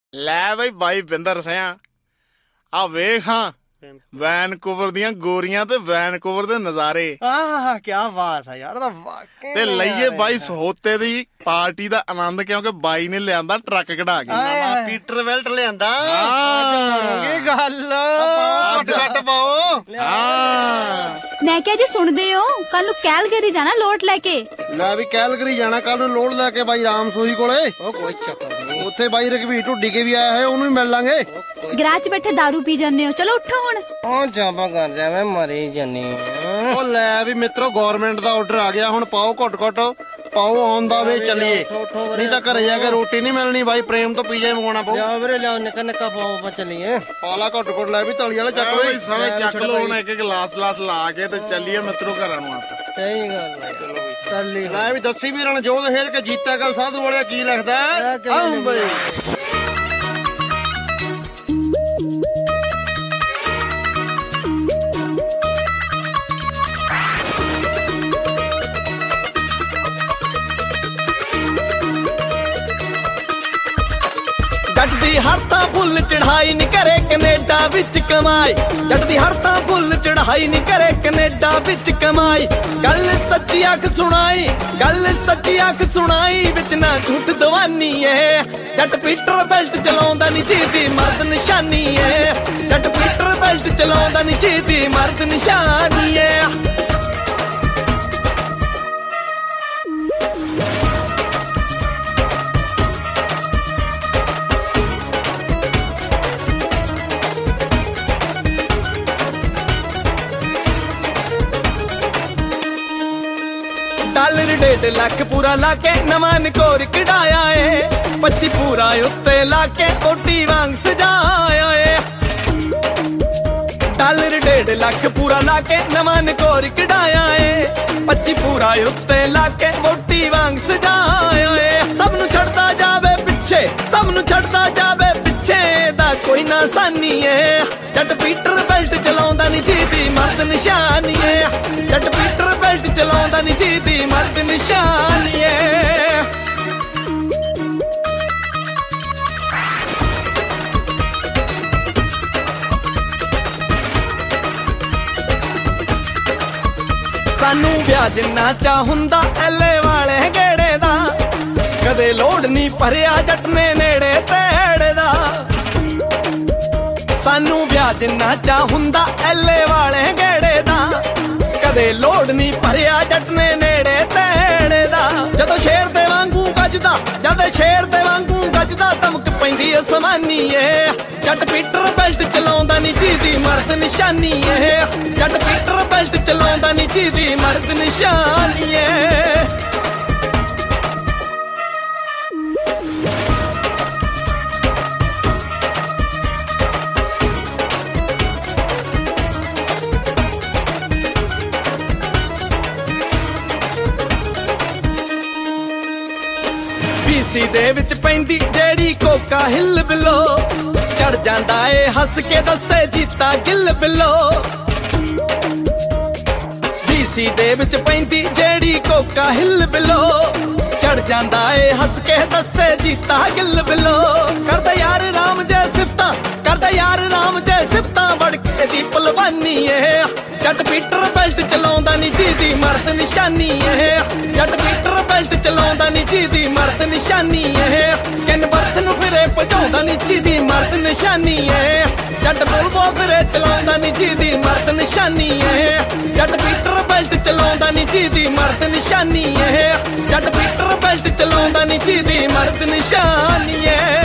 ਲੈ ਬਈ ਬਾਈ ਬਿੰਦਰ ਸਿਆਂ ਆ ਵੇਖ ਹਾਂ ਵੈਨਕੂਵਰ ਦੀਆਂ ਗੋਰੀਆਂ ਤੇ ਵੈਨਕੂਵਰ ਦੇ ਨਜ਼ਾਰੇ। ਆਹ ਕੀ ਬਾਤ ਹੈ ਯਾਰ, ਵਾਕਈ ਤੇ ਲਈਏ ਬਾਈ ਸਹੋਤੇ ਦੀ ਪਾਰਟੀ ਦਾ ਆਨੰਦ, ਕਿਉਂਕਿ ਬਾਈ ਨੇ ਲਿਆਂਦਾ ਟਰੱਕ ਕਢਾ ਕੇ ਨਵਾਂ ਪੀਟਰ ਵੈਲਟ ਲਿਆਂਦਾ। ਕੀ ਗੱਲ ਘੱਟ ਪਾਓ। ਮੈਂ ਕਿਹਾ ਜੀ ਸੁਣਦੇ ਹੋ, ਕੱਲ ਨੂੰ ਕੈਲਗਰੀ ਜਾਣਾ ਲੋਟ ਲੈ ਕੇ। ਲੈ ਵੀ ਕੈਲਗਰੀ ਜਾਣਾ ਕੱਲ ਨੂੰ ਲੋਡ ਲੈ ਕੇ ਬਾਈ ਰਾਮ ਸੋਹੀ ਕੋਲੇ। ਉਹ ਕੋਈ ਚੱਕਰ ਨਹੀਂ, ਉੱਥੇ ਬਾਈ ਰਘਵੀਰ ਢੁੱਡੀ ਕੇ ਵੀ ਆਇਆ ਹੈ, ਉਹਨੂੰ ਵੀ ਮਿਲ ਲਾਂਗੇ। ਗਰਾਜ 'ਚ ਬੈਠੇ ਦਾਰੂ ਪੀ ਜਾਂਦੇ ਹੋ, ਚਲੋ ਉੱਠੋ ਹੁਣ। ਉਹ ਜਾਪਾ ਕਰ ਜਾਵੇਂ ਮਰੀ ਜਾਨੀ। ਉਹ ਲੈ ਵੀ ਮਿੱਤਰੋ ਗਵਰਨਮੈਂਟ ਦਾ ਆਰਡਰ ਆ ਗਿਆ, ਹੁਣ ਪਾਓ ਘੁੱਟ ਪਾਓ ਆਉਣ ਦਾ ਵੇ ਚੱਲੀਏ, ਨਹੀਂ ਤਾਂ ਘਰੇ ਜਾ ਕੇ ਰੋਟੀ ਨਹੀਂ ਮਿਲਣੀ ਬਾਈ। ਪ੍ਰੇਮ ਤੋਂ ਪੀਜ਼ਾ ਮੰਗਵਾਉਣਾ ਪਊ। ਲਿਆ ਵੀਰੇ ਲਿਆ, ਨਿੱਕਾ ਪਾਓ ਆਪਾਂ ਚੱਲੀਏ। ਪਾਲਾ ਘੁੱਟ ਲੈ ਵੀ ਤਲੀ ਵਾਲਾ ਚੱਕ ਬਈ ਸਾਰੇ ਚੱਕ ਲੋ ਹੁਣ, ਇੱਕ ਗਲਾਸ ਲਾ ਕੇ ਤੇ ਚੱਲੀਏ ਮਿੱਤਰੋ ਘਰਾਂ ਨੂੰ ਆਪਾਂ। ਸਹੀ ਗੱਲ ਹੈ, ਚਲੋ ਵੀ ਚੱਲੀ। ਲੈ ਵੀ ਦੱਸੀ ਵੀ ਰਣਜੋਤ ਹੇਰ ਕੇ ਜੀਤਾ ਗੱਲ ਸਾਧੂ ਵਾਲਿਆ ਕੀ ਲਿਖਦਾ ਆਉਂ ਬਈ। ਜੱਟ ਦੀ ਹਰ ਤਾਂ ਫੁੱਲ ਚੜਾਈ ਨੀ ਕਰੇ ਕੈਨੇਡਾ ਵਿੱਚ ਕਮਾਈ। ਜੱਟ ਦੀ ਹਰ ਤਾਂ ਫੁੱਲ ਚੜਾਈ ਨੀ ਕਰੇ ਕੈਨੇਡਾ ਵਿੱਚ ਕਮਾਈ। ਗੱਲ ਸੱਚੀ ਅੱਖ ਸੁਣਾਈ, ਗੱਲ ਸੱਚੀ ਅੱਖ ਸੁਣਾਈ, ਵਿੱਚ ਨਾ ਝੂਠ ਦਵਾਨੀ ਏ। ਜੱਟ ਪੀਟਰ ਬੈਲਟ ਚਲਾਉਂਦਾ ਨੀ ਜਿਹਦੀ ਮਰਦ ਨਿਸ਼ਾਨੀ ਏ। ਜੱਟ ਪੀਟਰ ਬੈਲਟ ਚਲਾਉਂਦਾ ਨੀ ਜਿਹਦੀ ਮਰਦ ਨਿਸ਼ਾਨੀ ਏ। ਡਾਲਰ 1.5 ਲੱਖ ਪੂਰਾ ਲਾ ਕੇ ਨਵਾਂ ਨਕੋਰ ਕਢਾਇਆ ਏ। 25 ਪੂਰਾ ਉੱਤੇ ਲਾ ਕੇ ਓਟੀ ਵਾਂਗ ਸਜਾਇਆ ਏ। ਡਾਲਰ 1.5 ਲੱਖ ਪੂਰਾ ਲਾ ਕੇ ਨਵਾਂ ਨਕੋਰ ਕਢਾਇਆ ਏ। 25 ਪੂਰਾ ਉੱਤੇ ਲਾ ਕੇ ਓਟੀ ਵਾਂਗ ਸਜਾਇਆ ਏ। ਸਭ ਨੂੰ ਛੱਡਦਾ ਜਾਵੇ ਪਿੱਛੇ, ਸਭ ਨੂੰ ਛੱਡਦਾ ਜਾਵੇ ਪਿੱਛੇ ਦਾ ਕੋਈ ਨਾ ਸਾਨੀ ਏ। ਜੱਟ ਪੀਟਰ ਬੈਲਟ ਚਲਾਉਂਦਾ ਨੀ ਜਿਹਦੀ ਮਰਦ ਨਿਸ਼ਾਨੀ ਏ। ਜੱਟ ਪੀਟਰ ਬੈਲਟ ਚਲਾਉਂਦਾ ਨੀ ਜਿਹਦੀ ਮਰਦ ਨਿਸ਼ਾਨੀ ਏ। ਸਾਨੂੰ ਵਿਆਜ ਨਾ ਚਾ ਹੁੰਦਾ ਐਲੇ ਵਾਲੇ ਗੇੜੇ ਦਾ, ਕਦੇ ਲੋੜ ਨਹੀਂ ਭਰਿਆ ਜੱਟ ਨੇ ਨੇੜੇ ਤੇੜੇ ਦਾ। ਸਾਨੂੰ ਵਿਆਜ ਨਾ ਚਾ ਹੁੰਦਾ ਐਲੇ ਵਾਲੇ ਗੇੜੇ ਦਾ, ਕਦੇ ਲੋੜ ਨਹੀਂ ਭਰਿਆ ਜੱਟ ਨੇ ਨੇੜੇ ਤੇੜੇ ਦਾ। ਜਦੋਂ ਸ਼ੇਰ ਦੇ ਵਾਂਗੂ ਗੱਜਦਾ, ਜਦ ਸ਼ੇਰ ਦੇ ਵਾਂਗੂ ਗੱਜਦਾ, ਧਮਕ ਪੈਂਦੀ ਅਸਮਾਨੀ ਏ। ਜੱਟ ਪੀਟਰ ਬੈਲਟ ਚਲਾਉਂਦਾ ਨੀ ਜਿਹਦੀ ਮਰਦ ਨਿਸ਼ਾਨੀ ਏ। ਜੱਟ ਪੀਟਰ ਬੈਲਟ ਚਲਾਉਂਦਾ ਨੀ ਜਿਹਦੀ ਮਰਦ ਨਿਸ਼ਾਨੀ ਏ। BC ਦੇ ਵਿੱਚ ਪੈਂਦੀ ਜਿਹੜੀ ਕੋਕਾ ਹਿੱਲ ਬਿਲੋ, ਚੜ ਜਾਂਦਾ ਏ ਹੱਸ ਕੇ ਦੱਸੇ ਜੀਤਾ ਗਿੱਲ ਬਿਲੋ। BC ਦੇ ਵਿੱਚ ਪੈਂਦੀ ਜਿਹੜੀ ਕੋਕਾ ਹਿੱਲ ਬਿਲੋ, ਚੜ ਜਾਂਦਾ ਏ ਹੱਸ ਕੇ ਦੱਸੇ ਜੀਤਾ ਗਿੱਲ ਬਿਲੋ। ਕਰਦਾ ਯਾਰ ਰਾਮ ਜੈ ਸਿਫਤਾਂ, ਕਰਦਾ ਯਾਰ ਰਾਮ ਜੈ ਸਿਫਤਾਂ, ਵੜ ਕੇ ਦੀ ਭਲਵਾਨੀ ਏ। ਜੱਟ ਪੀਟਰ ਬੈਲਟ ਚਲਾਉਂਦਾ ਨੀ ਜਿਹਦੀ ਮਰਦ ਨਿਸ਼ਾਨੀ ਏ। ਜੱਟ ਪੀਟਰ ਬੈਲਟ ਚਲਾਉਂਦਾ ਨੀ ਜਿਹਦੀ ਮਰਦ ਨਿਸ਼ਾਨੀ ਏ। ਕਿਨ ਬਰਥ ਨੂੰ ਫਿਰੇ ਭਜਾਉਂਦਾ ਨੀ ਜਿਹਦੀ ਮਰਦ ਨਿਸ਼ਾਨੀ ਏ। ਜੱਟ ਬੁਲਬੋ ਫਿਰੇ ਚਲਾਉਂਦਾ ਨੀ ਜਿਹਦੀ ਮਰਦ ਨਿਸ਼ਾਨੀ ਏ। ਜੱਟ ਪੀਟਰ ਬੈਲਟ ਚਲਾਉਂਦਾ ਨੀ ਜਿਹਦੀ ਮਰਦ ਨਿਸ਼ਾਨੀ ਏ। ਜੱਟ ਪੀਟਰ ਬੈਲਟ ਚਲਾਉਂਦਾ ਨੀ ਜਿਹਦੀ ਮਰਦ ਨਿਸ਼ਾਨੀ ਏ।